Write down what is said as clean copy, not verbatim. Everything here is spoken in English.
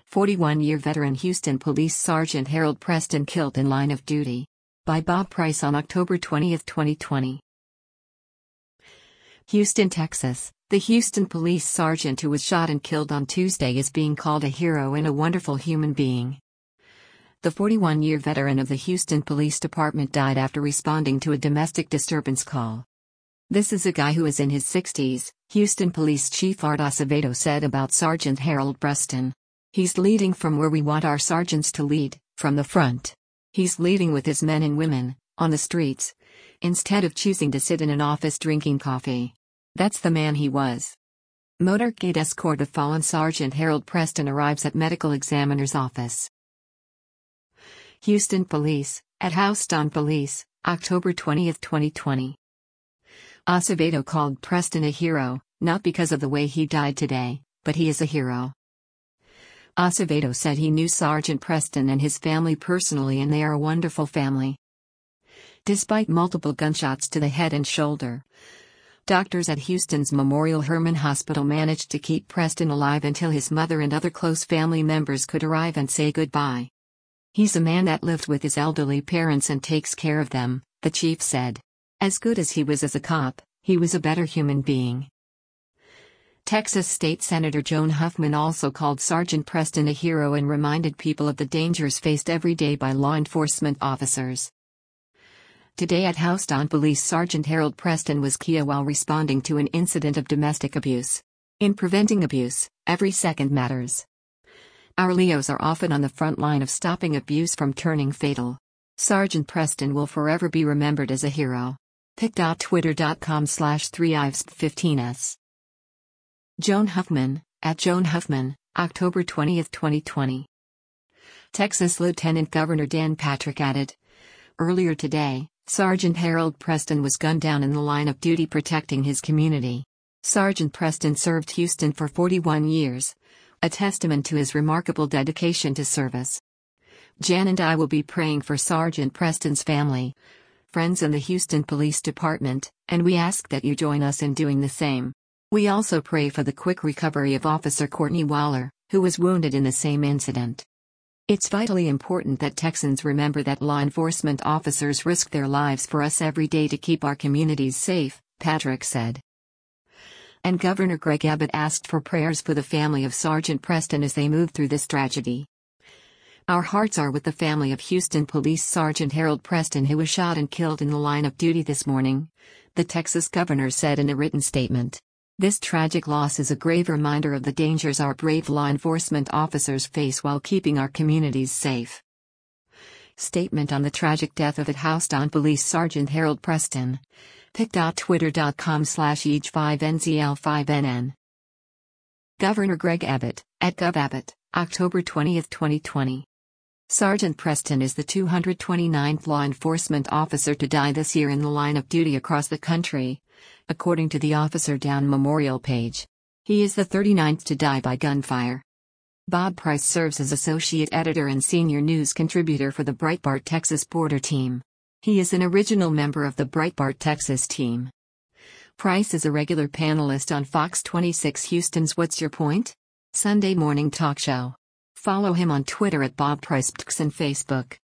41-year veteran Houston Police Sergeant Harold Preston killed in line of duty. By Bob Price on October 20, 2020. Houston, Texas. The Houston police sergeant who was shot and killed on Tuesday is being called a hero and a wonderful human being. The 41-year veteran of the Houston Police Department died after responding to a domestic disturbance call. "This is a guy who is in his 60s, Houston Police Chief Art Acevedo said about Sergeant Harold Preston. "He's leading from where we want our sergeants to lead, from the front. He's leading with his men and women, on the streets, instead of choosing to sit in an office drinking coffee. That's the man he was." Motorcade escort of fallen Sergeant Harold Preston arrives at medical examiner's office. Houston Police, at Houston Police, October 20, 2020. Acevedo called Preston a hero, not because of the way he died today, but he is a hero. Acevedo said he knew Sergeant Preston and his family personally and they are a wonderful family. Despite multiple gunshots to the head and shoulder, doctors at Houston's Memorial Hermann Hospital managed to keep Preston alive until his mother and other close family members could arrive and say goodbye. "He's a man that lived with his elderly parents and takes care of them," the chief said. "As good as he was as a cop, he was a better human being." Texas State Senator Joan Huffman also called Sergeant Preston a hero and reminded people of the dangers faced every day by law enforcement officers. Today at Houston Police, Sergeant Harold Preston was key while responding to an incident of domestic abuse. In preventing abuse, every second matters. Our Leos are often on the front line of stopping abuse from turning fatal. Sergeant Preston will forever be remembered as a hero. pic.twitter.com/3ives15s. Joan Huffman, at Joan Huffman, October 20, 2020. Texas Lieutenant Governor Dan Patrick added, "Earlier today, Sergeant Harold Preston was gunned down in the line of duty protecting his community. Sergeant Preston served Houston for 41 years, a testament to his remarkable dedication to service. Jan and I will be praying for Sergeant Preston's family, friends in the Houston Police Department, and we ask that you join us in doing the same. We also pray for the quick recovery of Officer Courtney Waller, who was wounded in the same incident. It's vitally important that Texans remember that law enforcement officers risk their lives for us every day to keep our communities safe," Patrick said. And Governor Greg Abbott asked for prayers for the family of Sergeant Preston as they move through this tragedy. "Our hearts are with the family of Houston Police Sergeant Harold Preston, who was shot and killed in the line of duty this morning," the Texas governor said in a written statement. "This tragic loss is a grave reminder of the dangers our brave law enforcement officers face while keeping our communities safe." Statement on the tragic death of at Houston Police Sergeant Harold Preston. pic.twitter.com/eg5nzl5nn. Governor Greg Abbott, at Gov Abbott, October 20, 2020. Sergeant Preston is the 229th law enforcement officer to die this year in the line of duty across the country, according to the Officer Down Memorial page. He is the 39th to die by gunfire. Bob Price serves as associate editor and senior news contributor for the Breitbart Texas Border Team. He is an original member of the Breitbart Texas team. Price is a regular panelist on Fox 26 Houston's What's Your Point? Sunday morning talk show. Follow him on Twitter at Bob Price and Facebook.